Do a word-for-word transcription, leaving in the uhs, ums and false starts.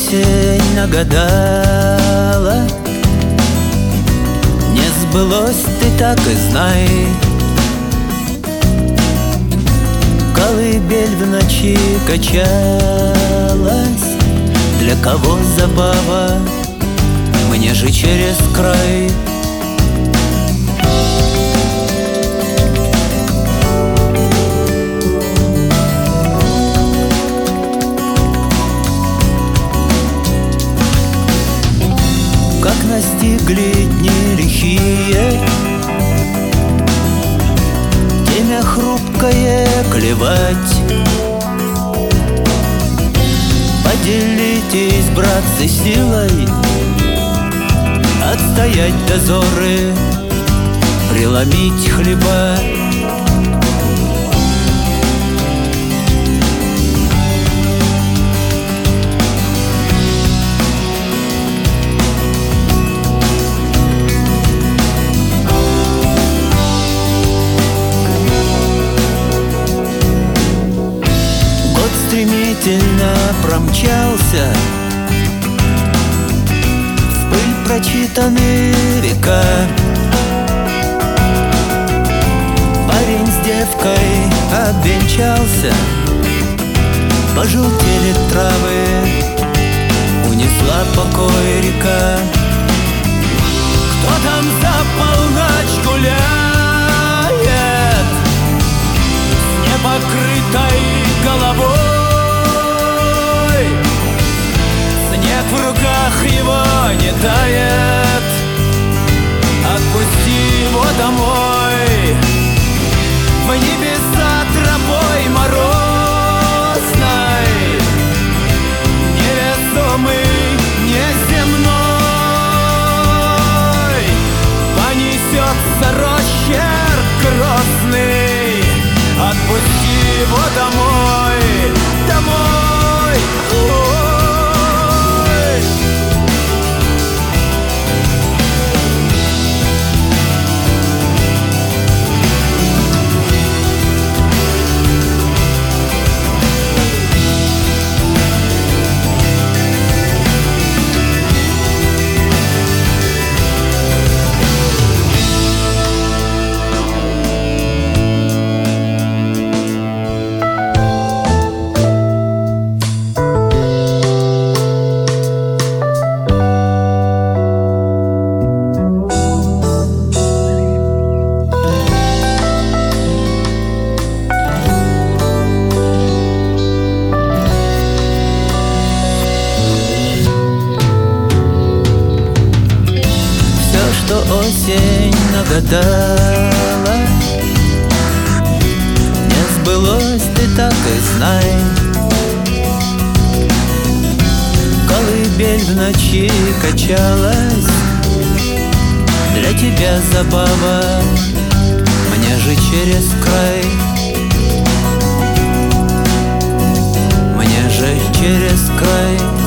осень нагадала, не сбылось, ты так и знай. Колыбель в ночи качалась, для кого забава, мне же через край. Как настигли дни лихие, темя хрупкое клевать. Поделитесь, братцы, силой, отстоять дозоры, преломить хлеба. Стремительно промчался, в пыль прочитаны века. Парень с девкой обвенчался, пожелтели травы, унесла покой река. Кто там за полночь гуляет с непокрытой головой? В руках его не тает, отпусти его домой, в небеса тропой морозной, невесомый, неземной, понесется росчерк грозный, отпусти его домой, домой. Осень нагадала, не сбылось, ты так и знай. Колыбель в ночи качалась, для тебя забава, мне же через край. Мне же через край.